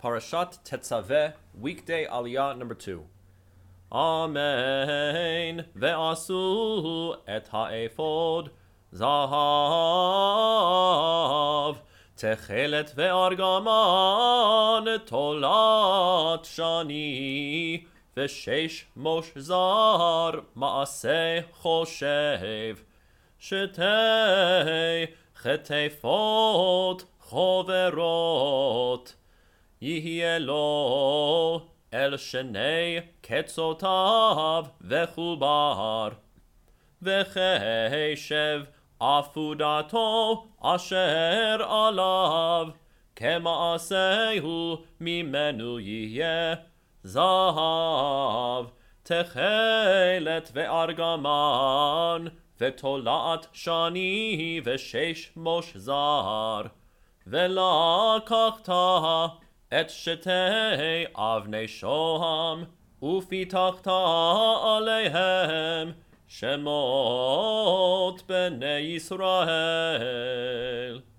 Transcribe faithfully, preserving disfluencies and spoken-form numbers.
Parashat Tetzaveh, weekday Aliyah number two. Amen. Ve'asu et ha'ephod zahav techelet ve'argaman tolat shani ve'shesh mosh zar ma'aseh choshev shetei chetefot choverot יהיה לו אל שני קצותיו וחובר, וחשב עפודתו אשר עליו, כמעשהו ממנו יהיה זהב, תכלת וארגמן, ותולעת שני ושש מוש זר, ולקחת את שתי אבני שוהם, ופיתחת עליהם שמות בני ישראל.